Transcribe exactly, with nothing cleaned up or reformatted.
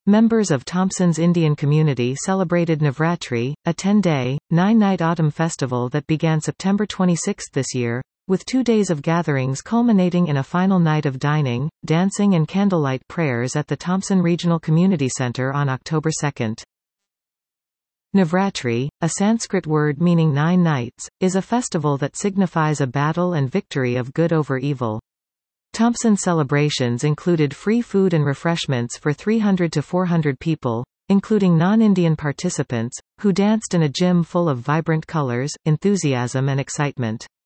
Members of Thompson's Indian community celebrated Navratri, a ten-day, nine-night autumn festival that began September twenty-sixth this year, with two days of gatherings culminating in a final night of dining, dancing and candlelight prayers at the Thompson Regional Community Center on October second. Navratri, a Sanskrit word meaning nine nights, is a festival that signifies a battle and victory of good over evil. Thompson celebrations included free food and refreshments for three hundred to four hundred people, including non-Indian participants, who danced in a gym full of vibrant colors, enthusiasm and excitement.